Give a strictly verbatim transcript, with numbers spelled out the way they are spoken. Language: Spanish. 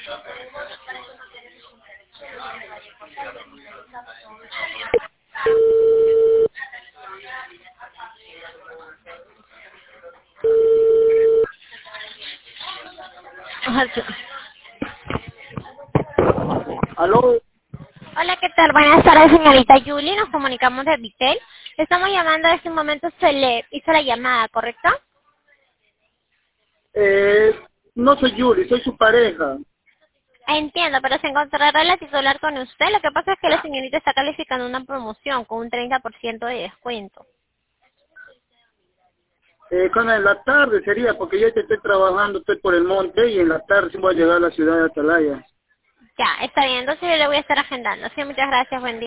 ¿Aló? Hola, ¿qué tal? Buenas tardes, señorita Julie. Nos comunicamos de Vitel. Estamos llamando en este momento, se le hizo la llamada, ¿correcto? Eh, no soy Yuri, soy su pareja. Entiendo, pero se encontrará la titular con usted. Lo que pasa es que la señorita está calificando una promoción con un treinta por ciento de descuento. Eh, cuando en la tarde sería, porque yo estoy trabajando, estoy por el monte y en la tarde sí voy a llegar a la ciudad de Atalaya. Ya, está bien. Entonces yo le voy a estar agendando. Sí, muchas gracias. Buen día.